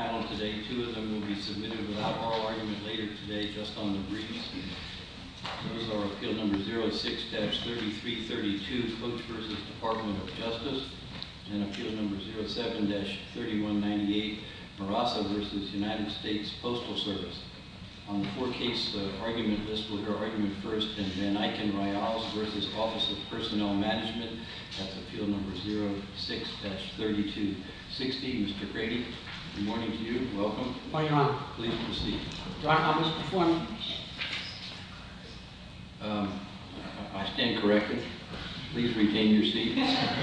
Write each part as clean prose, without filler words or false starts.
panel today. 2 of them will be submitted without oral argument later today, just on the briefs. Those are appeal number 06-3332, Coach versus Department of Justice, and appeal number 07-3198, Marasa versus United States Postal Service. On the 4-case argument list, we'll hear argument first in Van Eycken Rials versus Office of Personnel Management. That's appeal number 06-3260. Mr. Grady, good morning to you. Welcome. Good morning, Your Honor. Please proceed. Your Honor, I must perform. I stand corrected. Please retain your seats.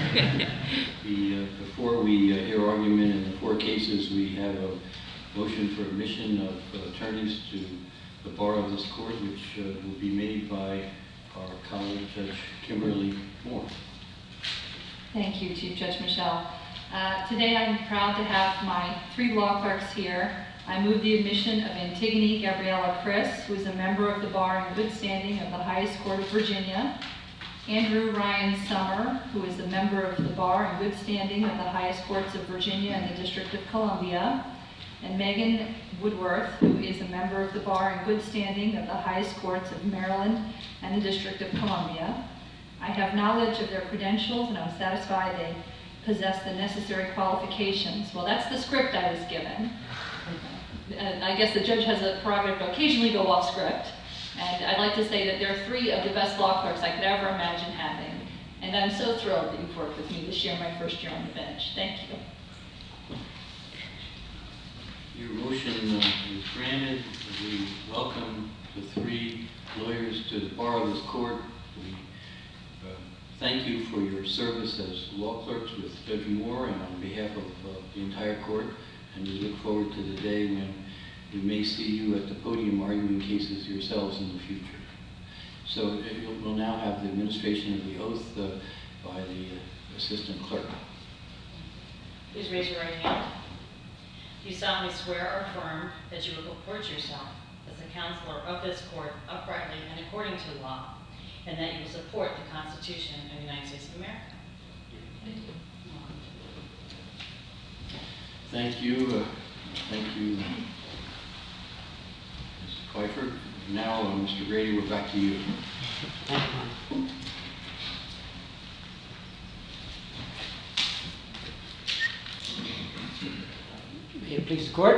Before we hear argument in the 4 cases, we have a motion for admission of attorneys to the bar of this court, which will be made by our colleague, Judge Kimberly Moore. Thank you, Chief Judge Michel. Today I'm proud to have my 3 law clerks here. I move the admission of Antigone Gabriella Chris, who is a member of the bar in good standing of the highest court of Virginia, Andrew Ryan Summer, who is a member of the bar in good standing of the highest courts of Virginia and the District of Columbia, and Megan Woodworth, who is a member of the bar in good standing of the highest courts of Maryland and the District of Columbia. I have knowledge of their credentials, and I'm satisfied they possess the necessary qualifications. Well, that's the script I was given. And I guess the judge has a prerogative to occasionally go off script. And I'd like to say that they're 3 of the best law clerks I could ever imagine having. And I'm so thrilled that you've worked with me this year, my first year on the bench. Thank you. Your motion is granted. We welcome the 3 lawyers to the bar of this court. We thank you for your service as law clerks with Judge Moore and on behalf of the entire court. And we look forward to the day when we may see you at the podium arguing cases yourselves in the future. So we'll now have the administration of the oath by the assistant clerk. Please raise your right hand. Do you solemnly swear or affirm that you will comport yourself as a counselor of this court uprightly and according to law, and that you will support the Constitution of the United States of America? Thank you. Thank you. Thank you, Mr. Pfeiffer. Now, Mr. Grady, we're back to you. May it please the court.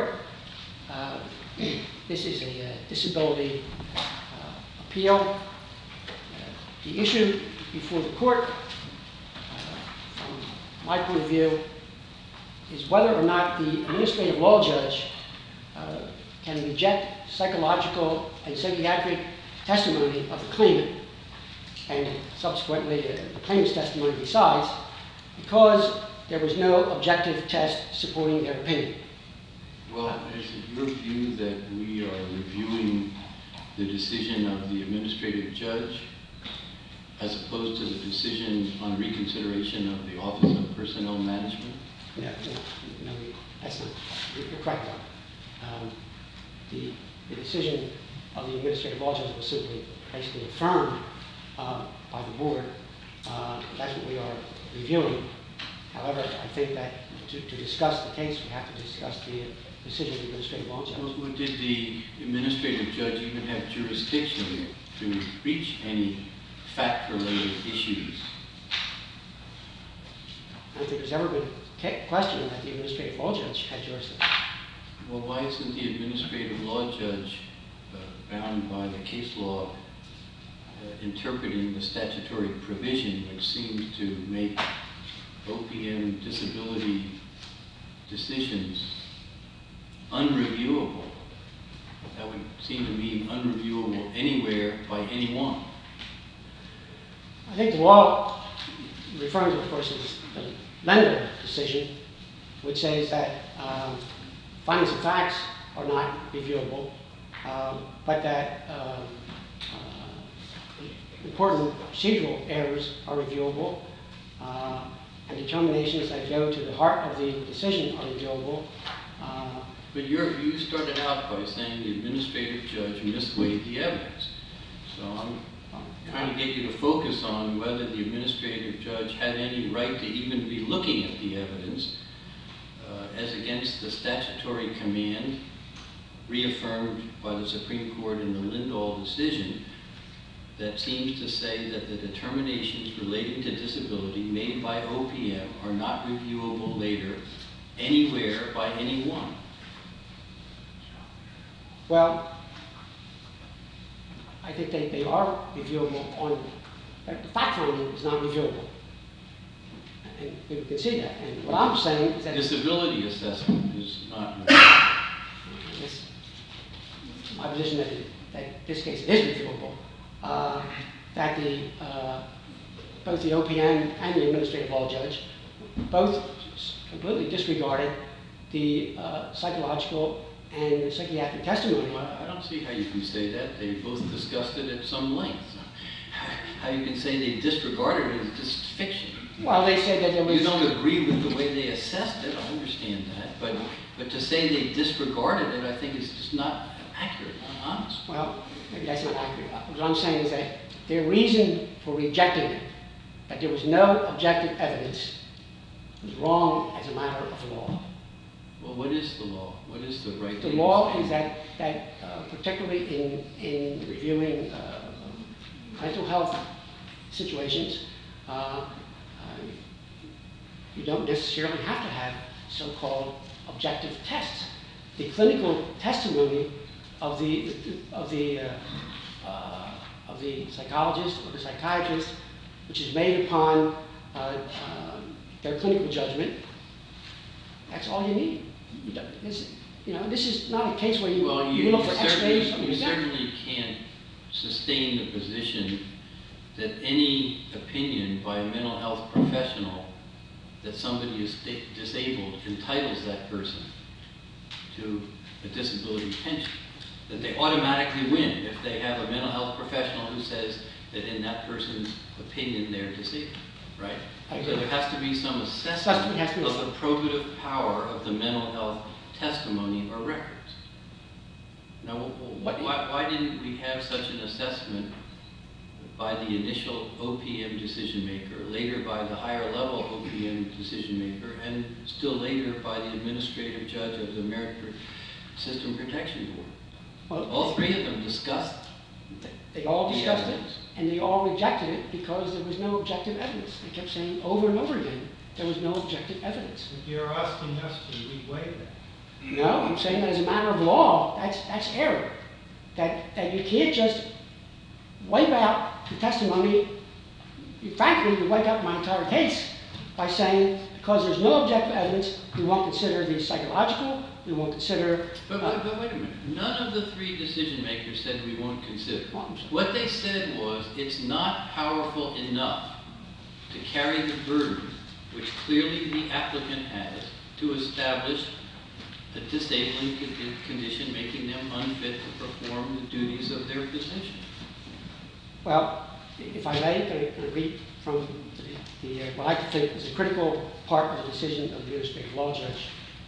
This is a disability appeal. The issue before the court, from my point of view, is whether or not the administrative law judge can reject psychological and psychiatric testimony of the claimant, and subsequently the claimant's testimony besides, because there was no objective test supporting their opinion. Well, is it your view that we are reviewing the decision of the administrative judge as opposed to the decision on reconsideration of the Office of Personnel Management? No, that's not. You're correct. The decision of the administrative law judge was simply basically affirmed by the board. That's what we are reviewing. However, I think that to discuss the case, we have to discuss the decision of the administrative law judge. Well, did the administrative judge even have jurisdiction to reach any fact-related issues? I don't think there's ever been a question that the administrative law judge had jurisdiction. Well, why isn't the administrative law judge bound by the case law interpreting the statutory provision which seems to make OPM disability decisions unreviewable? That would seem to mean unreviewable anywhere by anyone. I think the law, referring to, of course, is the Lender decision, which says that findings of facts are not reviewable, but that important procedural errors are reviewable, and determinations that go to the heart of the decision are reviewable. But you started out by saying the administrative judge misweighed the evidence. So I'm trying to get you to focus on whether the administrative judge had any right to even be looking at the evidence as against the statutory command reaffirmed by the Supreme Court in the Lindahl decision that seems to say that the determinations relating to disability made by OPM are not reviewable later anywhere by anyone. Well, I think they are reviewable on, the fact finding is not reviewable. And people can see that. And what I'm saying is that Disability assessment is not reviewable. it's my position that this case is reviewable, that both the OPM and the administrative law judge both completely disregarded the psychological and the psychiatric testimony. Well, I don't see how you can say that. They both discussed it at some length. How you can say they disregarded it is just fiction. Well, they said that there was... You don't agree with the way they assessed it, I understand that, but to say they disregarded it, I think is just not accurate, not honest. Well, maybe that's not accurate. What I'm saying is that their reason for rejecting it, that there was no objective evidence, was wrong as a matter of law. Well, what is the law? What is the right? The law is that particularly in reviewing mental health situations, you don't necessarily have to have so-called objective tests. The clinical testimony of the psychologist or the psychiatrist, which is made upon their clinical judgment, that's all you need. This is not a case where you look for X-rays. You certainly can't sustain the position that any opinion by a mental health professional that somebody is disabled entitles that person to a disability pension. That they automatically win if they have a mental health professional who says that in that person's opinion they're disabled, right? So there has to be some assessment of the probative power of the mental health testimony or records. Now, why didn't we have such an assessment by the initial OPM decision maker, later by the higher level OPM decision maker, and still later by the administrative judge of the Merit System Protection Board? Well, all three of them discussed. They all discussed it, and they all rejected it because there was no objective evidence. They kept saying over and over again there was no objective evidence. But you're asking us to reweigh that. No, I'm saying that as a matter of law, that's error. That you can't just wipe out the testimony. Frankly, you wipe out my entire case by saying because there's no objective evidence, we won't consider the psychological, we won't consider... But wait a minute. None of the three decision makers said we won't consider. What they said was it's not powerful enough to carry the burden, which clearly the applicant has, to establish a disabling condition making them unfit to perform the duties of their position. Well, if I may, can I read from what I think is a critical part of the decision of the administrative law judge.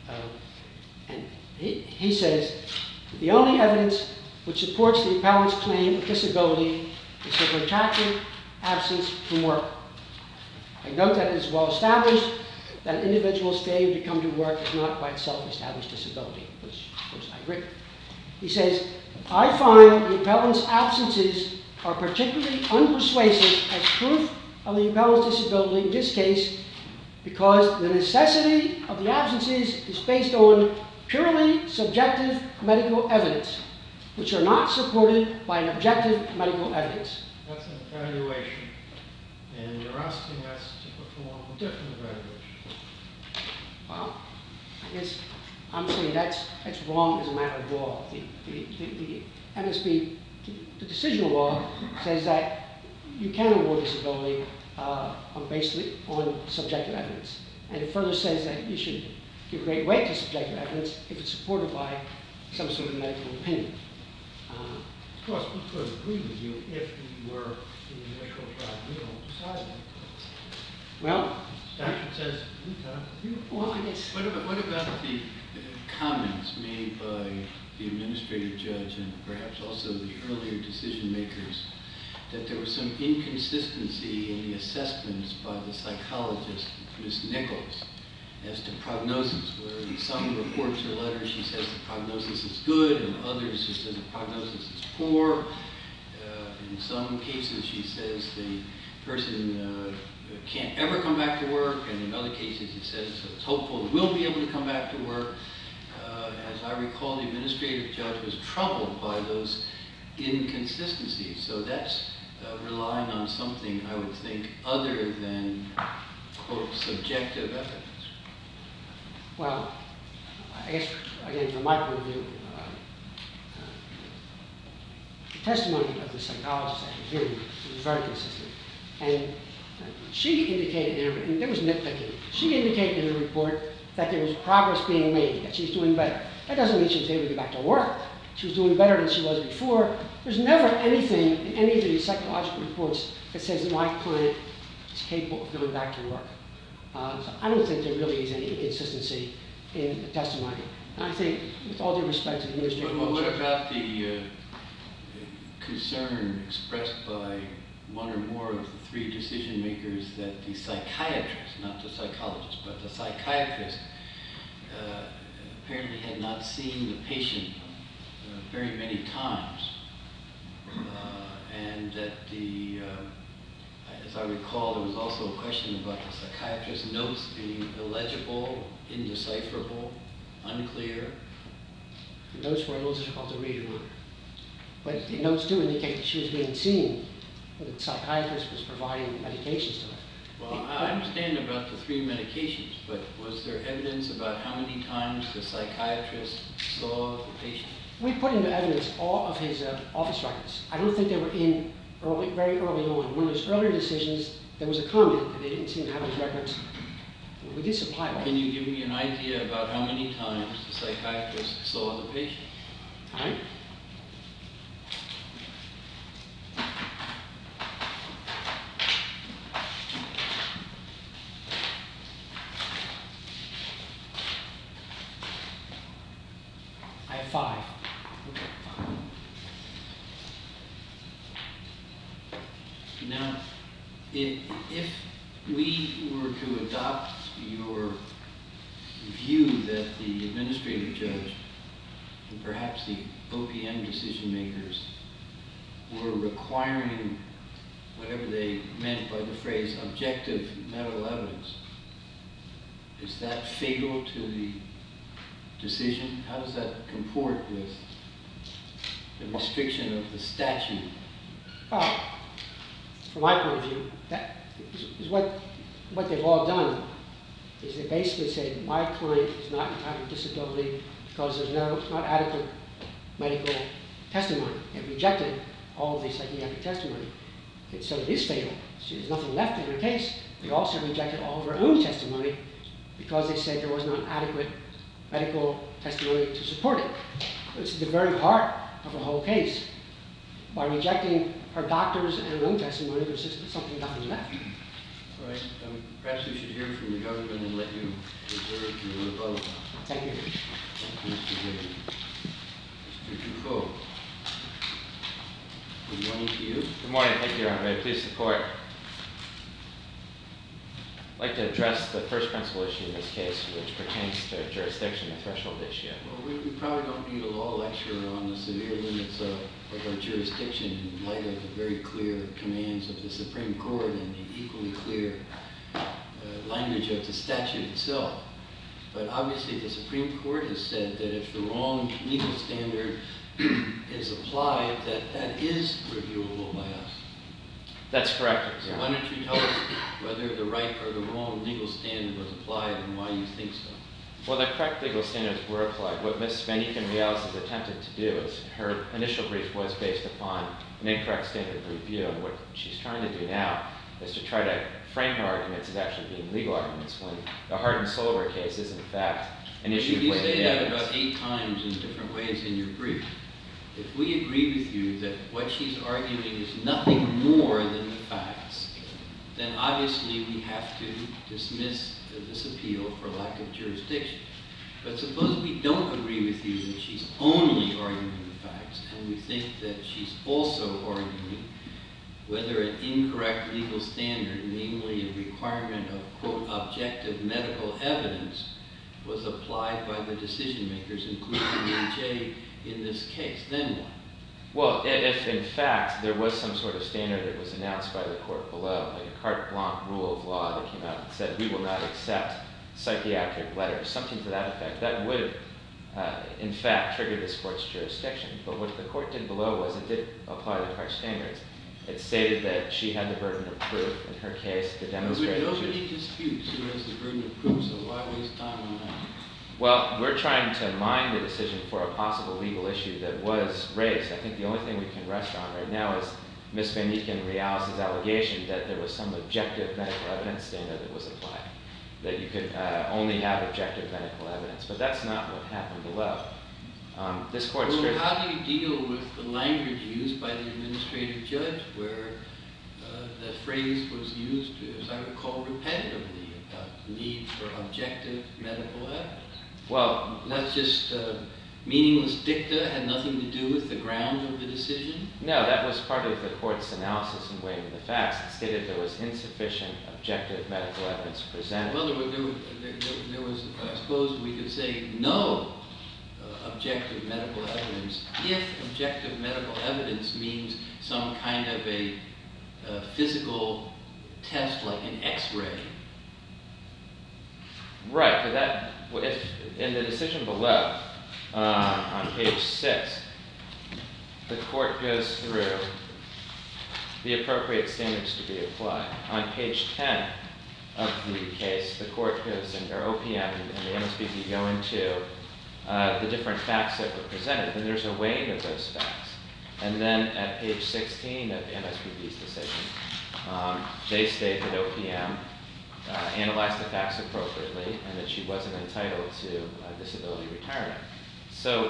And he says, the only evidence which supports the appellant's claim of disability is her protracted absence from work. I note that it is well established that an individual's failure to come to work is not by itself established disability, which of course I agree. He says, I find the appellant's absences are particularly unpersuasive as proof of the appellant's disability in this case because the necessity of the absences is based on purely subjective medical evidence, which are not supported by an objective medical evidence. That's an evaluation, and you're asking us to perform a different evaluation. Well, I guess I'm saying that's wrong as a matter of law. The MSB, the decisional law, says that you can award disability basically on subjective evidence. And it further says that you should give great weight to subjective evidence if it's supported by some sort of medical opinion. Of course, we could agree with you if we were the initial tribunal deciding it. Well, statute says we can't review. Well, I guess. What about the comments made by the administrative judge and perhaps also the earlier decision makers that there was some inconsistency in the assessments by the psychologist, Ms. Nichols, as to prognosis, where in some reports or letters she says the prognosis is good, and others she says the prognosis is poor. In some cases she says the person can't ever come back to work, and in other cases it says it's hopeful it will be able to come back to work. As I recall, the administrative judge was troubled by those inconsistencies. So that's relying on something, I would think, other than, quote, subjective evidence. Well, I guess, again, from my point of view, the testimony of the psychologist at the hearing was very consistent. And she indicated, and there was nitpicking, she indicated in her report that there was progress being made, that she's doing better. That doesn't mean she was able to get back to work. She was doing better than she was before. There's never anything in any of these psychological reports that says that my client is capable of going back to work. So I don't think there really is any inconsistency in the testimony. And I think, with all due respect to the administrative But what judge, about the concern expressed by one or more of the three decision makers that the psychiatrist, not the psychologist, but the psychiatrist apparently had not seen the patient very many times, and that as I recall, there was also a question about the psychiatrist's notes being illegible, indecipherable, unclear. the notes were a little difficult to read, Your Honor. But the notes do indicate that she was being seen, but the psychiatrist was providing medications to her. Well, I understand about the three medications, but was there evidence about how many times the psychiatrist saw the patient? We put into evidence all of his office records. I don't think they were in very early on. One of his earlier decisions, there was a comment that they didn't seem to have his records. We did supply all. Can you give me an idea about how many times the psychiatrist saw the patient? All right. I have 5. Now, if we were to adopt your view that the administrative judge and perhaps the OPM decision makers were requiring whatever they meant by the phrase objective medical evidence, is that fatal to the decision? How does that comport with the restriction of the statute? Well, from my point of view, that is what they've all done, is they basically said, my client is not entitled to disability because there's not adequate medical testimony. They rejected all of the psychiatric testimony. And so it is fatal. So there's nothing left in her case. They also rejected all of her own testimony because they said there was not adequate medical testimony to support it. It's the very heart of the whole case. By rejecting her doctor's and her own testimony, there's just nothing left. All right. Perhaps we should hear from the government and let you reserve your rebuttal. Thank you. Thank you, Mr. Brady. Mr. Dufault. Good morning to you. Good morning. Thank you, Your Honor. May I please support? I'd like to address the first principal issue in this case, which pertains to jurisdiction, the threshold issue. Well, we probably don't need a law lecture on the severe limits of our jurisdiction in light of the very clear commands of the Supreme Court and the equally clear language of the statute itself. But obviously the Supreme Court has said that if the wrong legal standard is applied, that is reviewable by us. That's correct, So Your why Honor. don't you tell us whether the right or the wrong legal standard was applied and why you think so? Well, the correct legal standards were applied. What Ms. Van Eken-Riales has attempted to do is her initial brief was based upon an incorrect standard of review, and what she's trying to do now is to try to frame her arguments as actually being legal arguments when the heart and soul of her case is, in fact, an issue You of weighing say the that evidence. about 8 times in different ways in your brief. If we agree with you that what she's arguing is nothing more than the facts, then obviously we have to dismiss this appeal for lack of jurisdiction. But suppose we don't agree with you that she's only arguing the facts, and we think that she's also arguing whether an incorrect legal standard, namely a requirement of, quote, objective medical evidence, was applied by the decision makers, including EJ, in this case. Then what? Well, if in fact there was some sort of standard that was announced by the court below, like a carte blanche rule of law that came out and said we will not accept psychiatric letters, something to that effect, that would in fact trigger this court's jurisdiction. But what the court did below was it did apply the correct standards. It stated that she had the burden of proof in her case to demonstrate that she was... Nobody disputes who has the burden of proof, so why waste time on that? Well, we're trying to mine the decision for a possible legal issue that was raised. I think the only thing we can rest on right now is Ms. Van Eeken-Riales' allegation that there was some objective medical evidence standard that was applied, that you could only have objective medical evidence. But that's not what happened below. This court... Well, how do you deal with the language used by the administrative judge where the phrase was used, as I recall, repetitively about the need for objective medical evidence? Well, that's just meaningless dicta, had nothing to do with the ground of the decision? No, that was part of the court's analysis and weighing the facts. It stated there was insufficient objective medical evidence presented. Well, there was I suppose we could say no objective medical evidence if objective medical evidence means some kind of a physical test like an X-ray. Right, but that, if in the decision below, on page 6, the court goes through the appropriate standards to be applied. On page 10 of the case, the court goes, or OPM and the MSPB go into the different facts that were presented, and there's a weighing of those facts. And then at page 16 of MSPB's decision, they state that OPM analyzed the facts appropriately and that she wasn't entitled to disability retirement. So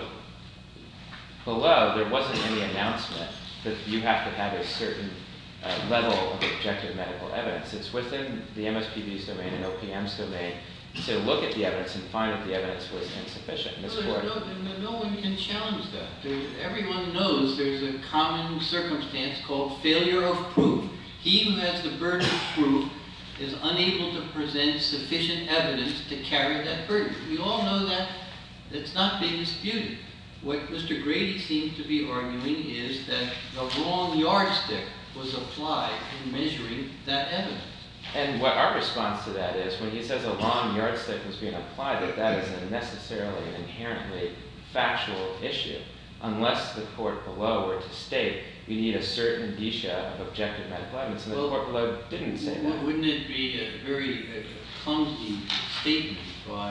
below, there wasn't any announcement that you have to have a certain level of objective medical evidence. It's within the MSPB's domain and OPM's domain to look at the evidence and find that the evidence was insufficient. No one can challenge that. Everyone knows there's a common circumstance called failure of proof. He who has the burden of proof is unable to present sufficient evidence to carry that burden. We all know that. It's not being disputed. What Mr. Grady seems to be arguing is that the wrong yardstick was applied in measuring that evidence. And what our response to that is, when he says a long yardstick was being applied, that is necessarily an inherently factual issue, unless the court below were to state you need a certain indicia of objective medical evidence, and the court below didn't say that. Wouldn't it be a very clumsy statement by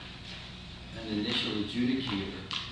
an initial adjudicator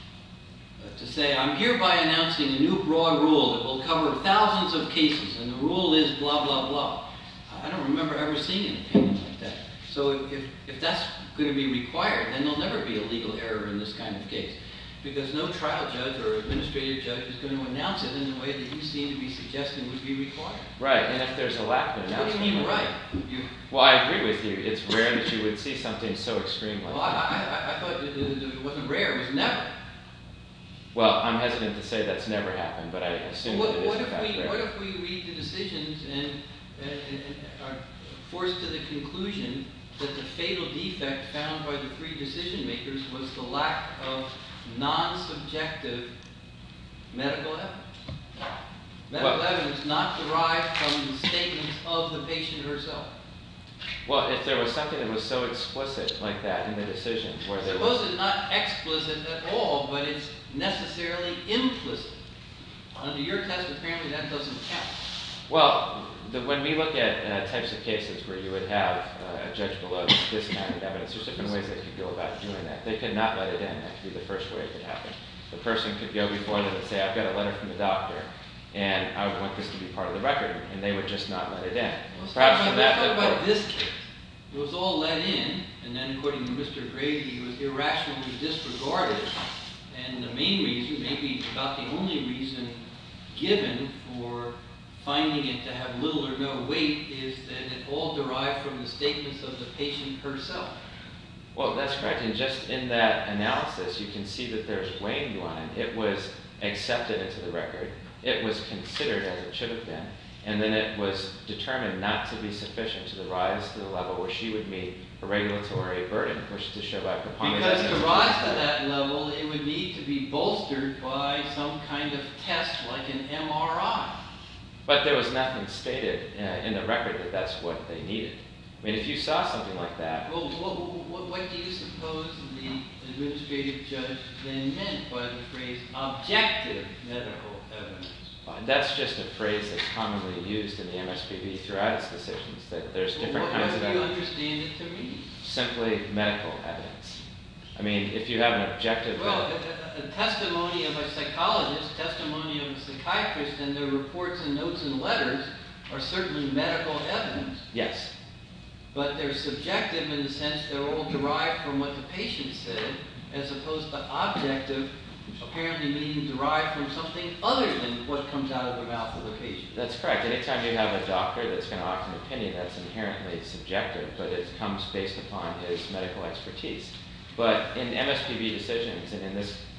to say, I'm hereby announcing a new broad rule that will cover thousands of cases, and the rule is blah, blah, blah. I don't remember ever seeing an opinion like that. So if that's going to be required, then there'll never be a legal error in this kind of case, because no trial judge or administrative judge is going to announce it in the way that you seem to be suggesting would be required. Right, and if there's a lack of announcement... What do you mean, right? Well, I agree with you. It's rare that you would see something so extreme like that. Well, I thought it wasn't rare. It was never. Well, I'm hesitant to say that's never happened, but I assume that it is in fact rare. What if we read the decisions and are forced to the conclusion that the fatal defect found by the three decision makers was the lack of non-subjective medical evidence? Medical evidence not derived from the statements of the patient herself. Well, if there was something that was so explicit like that in the decision where there Suppose it's not explicit at all, but it's necessarily implicit. Under your test, apparently that doesn't count. Well, when we look at types of cases where you would have a judge below this kind of evidence, there's different ways they could go about doing that. They could not let it in. That could be the first way it could happen. The person could go before them and say, I've got a letter from the doctor, and I would want this to be part of the record, and they would just not let it in. Let's talk about this case. It was all let in, and then according to Mr. Grady, it was irrationally disregarded, and the main reason, maybe about the only reason given for finding it to have little or no weight, is that it all derived from the statements of the patient herself. Well, that's correct, and just in that analysis, you can see that there's weighing going on. It was accepted into the record. It was considered as it should have been, and then it was determined not to be sufficient to rise to the level where she would meet a regulatory burden, which is to show by preponderance. Because to evidence. rise to that level, it would need to be bolstered by some kind of test like an MRI. But there was nothing stated in the record that that's what they needed. I mean, if you saw something like that, Well, what do you suppose the administrative judge then meant by the phrase objective medical evidence? that's just a phrase that's commonly used in the MSPB throughout its decisions, that there's different kinds of What do you evidence. understand it to mean? Simply medical evidence. I mean, if you have an objective... Well, a testimony of a psychologist, testimony of a psychiatrist, and their reports and notes and letters are certainly medical evidence. Yes. But they're subjective in the sense they're all derived from what the patient said, as opposed to objective, apparently meaning derived from something other than what comes out of the mouth of the patient. That's correct. Anytime you have a doctor that's going to offer an opinion, that's inherently subjective, but it comes based upon his medical expertise. But in MSPB decisions and in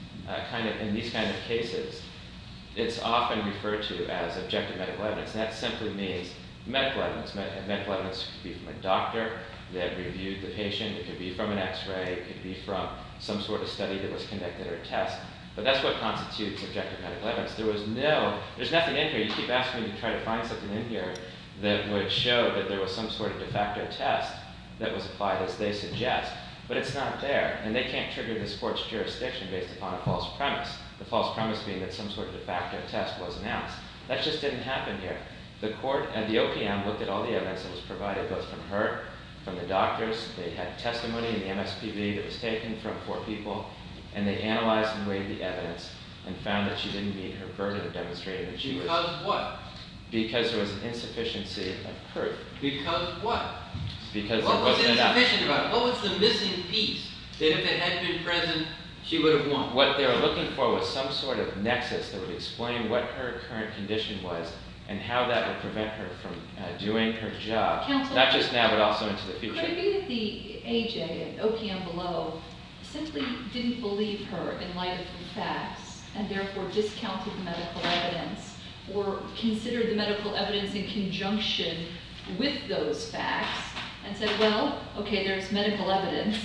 these kind of cases, it's often referred to as objective medical evidence, and that simply means medical evidence. Medical evidence could be from a doctor that reviewed the patient. It could be from an X-ray. It could be from some sort of study that was conducted or a test. But that's what constitutes objective medical evidence. There's nothing in here. You keep asking me to try to find something in here that would show that there was some sort of de facto test that was applied as they suggest. But it's not there, and they can't trigger this court's jurisdiction based upon a false premise. The false premise being that some sort of de facto test was announced. That just didn't happen here. The court and the OPM looked at all the evidence that was provided, both from her, from the doctors. They had testimony in the MSPB that was taken from 4 people, and they analyzed and weighed the evidence and found that she didn't meet her burden of demonstrating that she was... Because what? Because there was an insufficiency of proof. Because what? Because What there was wasn't enough. insufficient about it? What was the missing piece that if it had been present, she would have won? What they were looking for was some sort of nexus that would explain what her current condition was and how that would prevent her from doing her job, Counsel, not just now but also into the Could future. it be that the AJ and OPM below simply didn't believe her in light of the facts and therefore discounted the medical evidence or considered the medical evidence in conjunction with those facts and said, well, okay, there's medical evidence,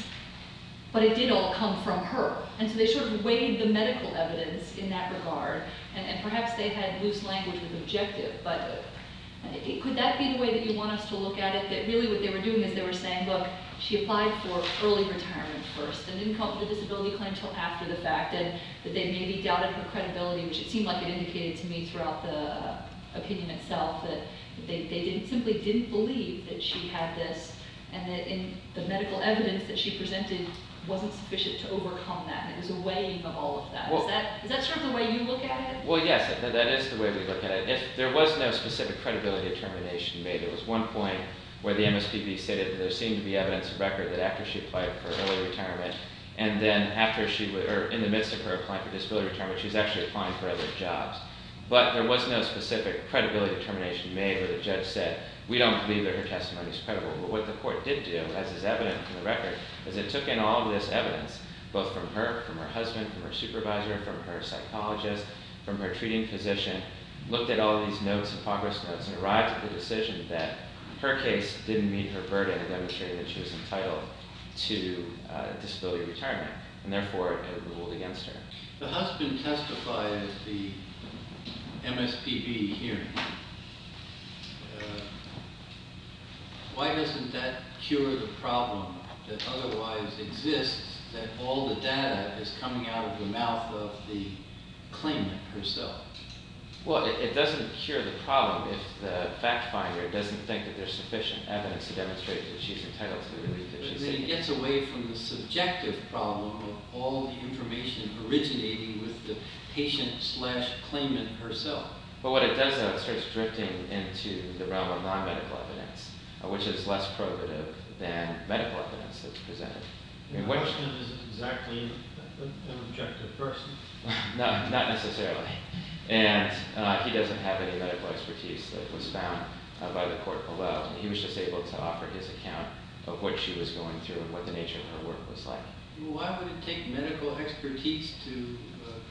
but it did all come from her. And so they sort of weighed the medical evidence in that regard, and perhaps they had loose language with objective, but could that be the way that you want us to look at it? That really what they were doing is they were saying, look, she applied for early retirement first and didn't come up with a disability claim until after the fact, and that they maybe doubted her credibility, which it seemed like it indicated to me throughout the opinion itself, that they simply didn't believe that she had this, and that in the medical evidence that she presented wasn't sufficient to overcome that, and it was a weighing of all of that. Well, Is that sort of the way you look at it? Well, yes, that is the way we look at it. If there was no specific credibility determination made, there was one point where the MSPB stated that there seemed to be evidence of record that after she applied for early retirement, and then after or in the midst of her applying for disability retirement, she was actually applying for other jobs. But there was no specific credibility determination made where the judge said, we don't believe that her testimony is credible. But what the court did do, as is evident from the record, is it took in all of this evidence, both from her husband, from her supervisor, from her psychologist, from her treating physician, looked at all of these notes and progress notes, and arrived at the decision that her case didn't meet her burden of demonstrating that she was entitled to disability retirement, and therefore it ruled against her. The husband testified at the MSPB hearing. Why doesn't that cure the problem that otherwise exists, that all the data is coming out of the mouth of the claimant herself? Well, it doesn't cure the problem if the fact finder doesn't think that there's sufficient evidence to demonstrate that she's entitled to the relief that she's Then it seeking. gets away from the subjective problem of all the information originating with the patient/claimant herself. But what it does, though, it starts drifting into the realm of non-medical evidence, which is less probative than medical evidence that's presented. I mean, The husband is exactly an objective person. not necessarily. And he doesn't have any medical expertise that was found by the court below. And he was just able to offer his account of what she was going through and what the nature of her work was like. Why would it take medical expertise to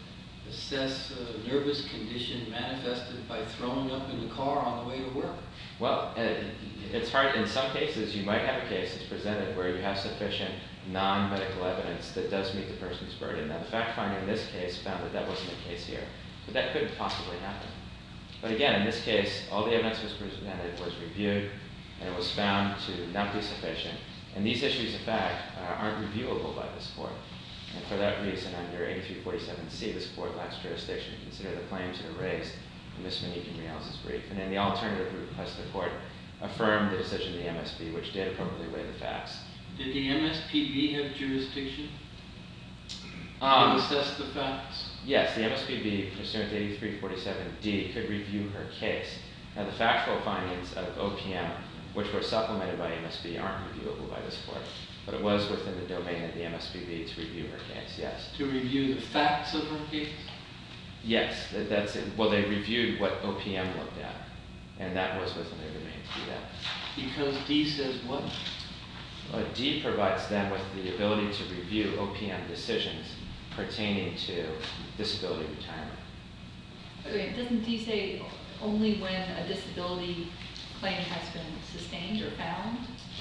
assess a nervous condition manifested by throwing up in the car on the way to work? Well, it's hard. In some cases, you might have a case that's presented where you have sufficient non-medical evidence that does meet the person's burden. Now, the fact finder in this case found that that wasn't the case here, but that could possibly happen. But again, in this case, all the evidence was presented, was reviewed, and it was found to not be sufficient. And these issues of fact aren't reviewable by this court. And for that reason, under 8347C, this court lacks jurisdiction to consider the claims that are raised in Ms. Manikin-Rios' brief. And in the alternative, we request the court affirm the decision of the MSP, which did appropriately weigh the facts. Did the MSPB have jurisdiction to assess the facts? Yes, the MSPB, pursuant to 8347D, could review her case. Now, the factual findings of OPM, which were supplemented by MSB, aren't reviewable by this court. But it was within the domain of the MSPB to review her case, yes. To review the facts of her case? Yes, that's it. Well, they reviewed what OPM looked at, and that was within their domain to do that. Because D says what? D provides them with the ability to review OPM decisions pertaining to disability retirement. Wait, doesn't D say only when a disability claim has been sustained or found?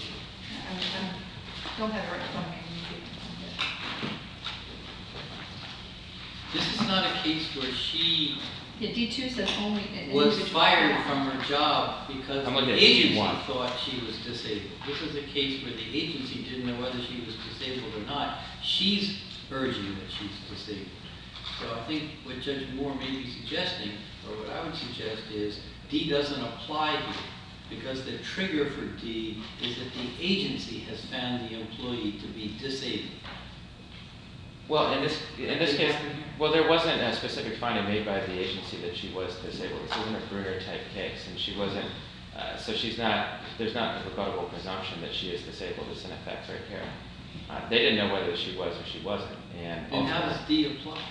I don't have it right in front of me. This is not a case where she Yeah, D2 says only an was individual fired found. from her job because I'm the looking at agency D1. thought she was disabled. This is a case where the agency didn't know whether she was disabled or not. She's urging that she's disabled. So I think what Judge Moore may be suggesting, or what I would suggest is, D doesn't apply here because the trigger for D is that the agency has found the employee to be disabled. Well, in this case, well, there wasn't a specific finding made by the agency that she was disabled. This isn't a Bruner type case, and she wasn't. So she's not. There's not a rebuttable presumption that she is disabled. It's in effect right here. They didn't know whether she was or she wasn't, and how does D apply?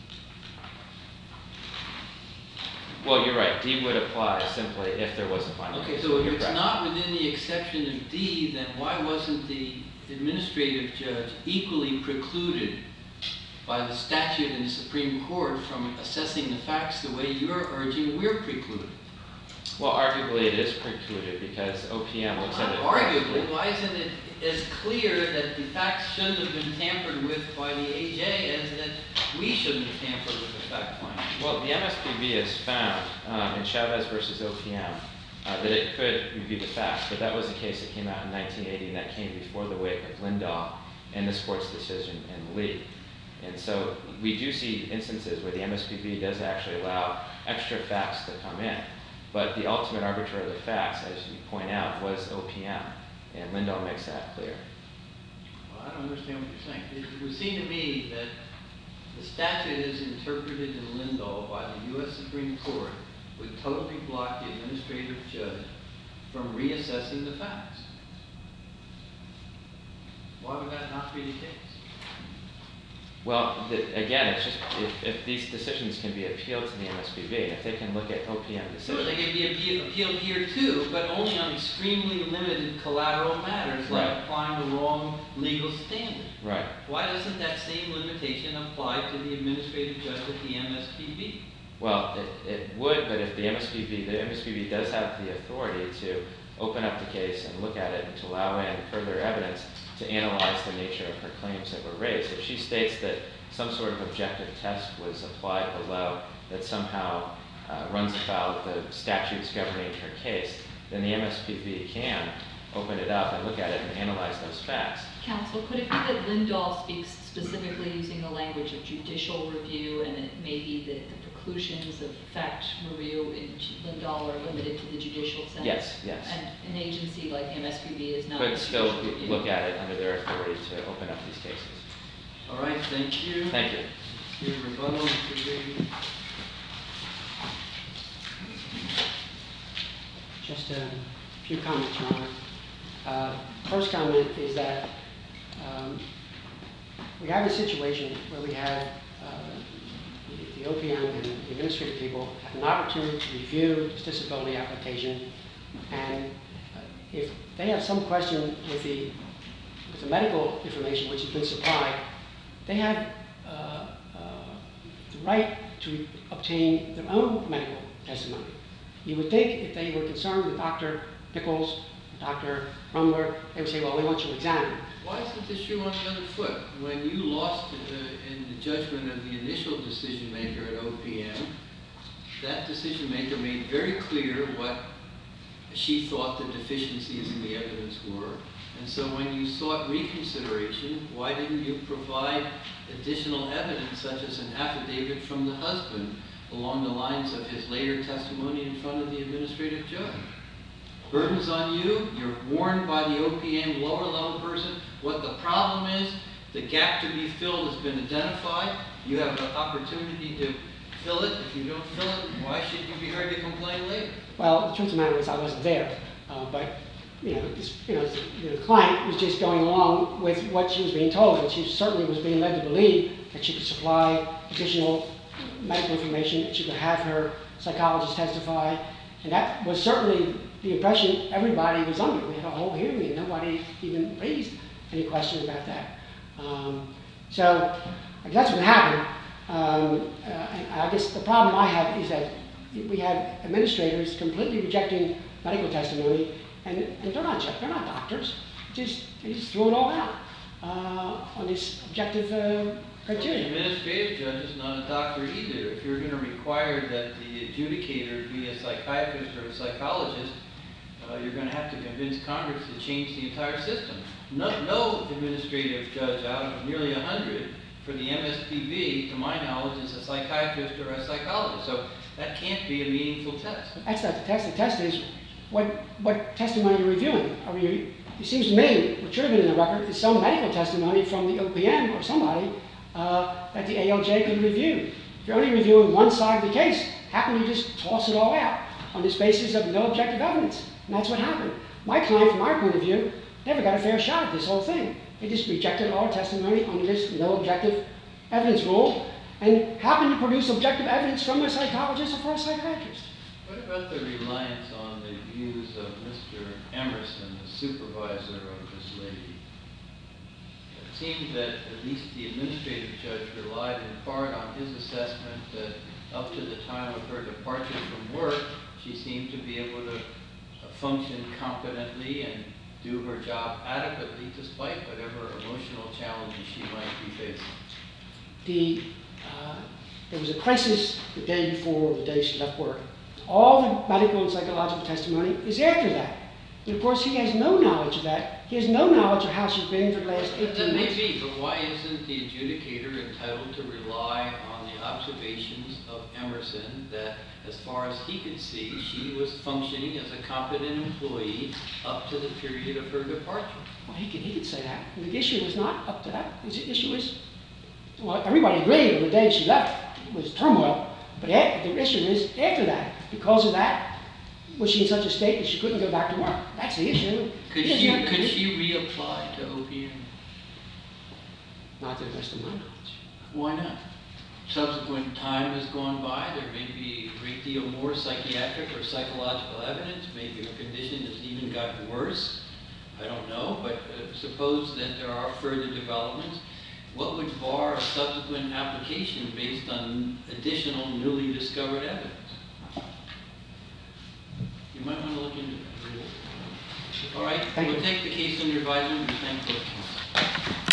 Well, you're right. D would apply simply if there was a finding. Okay, so if You're it's correct. not within the exception of D, then why wasn't the administrative judge equally precluded by the statute in the Supreme Court from assessing the facts the way you're urging we're precluded? Well, arguably it is precluded because OPM looks at it. Arguably, why isn't it as clear that the facts shouldn't have been tampered with by the AJ as that we shouldn't have tampered with the fact finding? Well, the MSPB has found in Chavez versus OPM that it could review the facts, but that was a case that came out in 1980 and that came before the wake of Lindahl and this court's decision in Lee. And so we do see instances where the MSPB does actually allow extra facts to come in. But the ultimate arbiter of the facts, as you point out, was OPM. And Lindahl makes that clear. Well, I don't understand what you're saying. It would seem to me that the statute as interpreted in Lindahl by the U.S. Supreme Court would totally block the administrative judge from reassessing the facts. Why would that not be the case? Well, again, it's just if these decisions can be appealed to the MSPB, and if they can look at OPM Sure, decisions. they can be appealed here too, but only on extremely limited collateral matters, like Right. applying the wrong legal standard. Right. Why doesn't that same limitation apply to the administrative judge at the MSPB? Well, it would, but if the MSPB does have the authority to open up the case and look at it and to allow in further evidence to analyze the nature of her claims that were raised. If she states that some sort of objective test was applied below that somehow runs afoul of the statutes governing her case, then the MSPB can open it up and look at it and analyze those facts. Counsel, could it be that Lindahl speaks specifically using the language of judicial review, and it may be that the preclusions of fact review in Lindahl are limited to the judicial sense? Yes, yes. And an agency like the MSPB is not. Could still judicial review. look at it under their authority to open up these cases. All right, thank you. Thank you. Your rebuttal, Mr. Brady. Just a few comments, Your Honor. First comment is that we have a situation where we have the OPM and the administrative people have an opportunity to review this disability application, and if they have some question with the medical information which has been supplied, they have the right to obtain their own medical testimony. You would think if they were concerned with Dr. Nichols, Dr. Rumler, they would say, well, we want you to examine. Why isn't the shoe on the other foot? When you lost in the judgment of the initial decision maker at OPM, that decision maker made very clear what she thought the deficiencies in the evidence were. And so when you sought reconsideration, why didn't you provide additional evidence, such as an affidavit from the husband, along the lines of his later testimony in front of the administrative judge? Burden's on you. You're warned by the OPM lower level person what the problem is. The gap to be filled has been identified. You have an opportunity to fill it. If you don't fill it, why should you be heard to complain later? Well, the truth of the matter is I wasn't there, but the client was just going along with what she was being told, and she certainly was being led to believe that she could supply additional medical information, that she could have her psychologist testify, and that was certainly the impression everybody was under. We had a whole hearing, and nobody even raised any question about that. So that's what happened. And I guess the problem I have is that we have administrators completely rejecting medical testimony, and they're not doctors. They just throw it all out on this objective criteria. The administrative judge is not a doctor either. If you're going to require that the adjudicator be a psychiatrist or a psychologist, you're going to have to convince Congress to change the entire system. No administrative judge out of nearly 100 for the MSPB, to my knowledge, is a psychiatrist or a psychologist. So that can't be a meaningful test. That's not the test. The test is what testimony you're reviewing. It seems to me what should have been in the record is some medical testimony from the OPM or somebody that the ALJ could review. If you're only reviewing one side of the case, how can you just toss it all out on this basis of no objective evidence? And that's what happened. My client, from my point of view, never got a fair shot at this whole thing. They just rejected all testimony under this no objective evidence rule. And how can you produce objective evidence from a psychologist or from a psychiatrist? What about the reliance on the views of Mr. Emerson, the supervisor of this lady? It seemed that at least the administrative judge relied in part on his assessment that up to the time of her departure from work, she seemed to be able to function competently and do her job adequately despite whatever emotional challenges she might be facing. There was a crisis the day before, the day she left work. All the medical and psychological testimony is after that. And of course, he has no knowledge of that. He has no knowledge of how she's been for the last 18 months. That may be, but why isn't the adjudicator entitled to rely on the observations of Emerson that, as far as he could see, she was functioning as a competent employee up to the period of her departure? Well, he could say that. The issue was not up to that. The issue is, well, everybody agreed on the day she left was turmoil, but the issue is after that. Because of that, was she in such a state that she couldn't go back to work? That's the issue. Could she reapply to OPM? Not to the best of my knowledge. Why not? Subsequent time has gone by. There may be a great deal more psychiatric or psychological evidence. Maybe her condition has even gotten worse. I don't know, but suppose that there are further developments. What would bar a subsequent application based on additional newly discovered evidence? You might want to look into that. All right, we'll take the case under advisement. We thank both.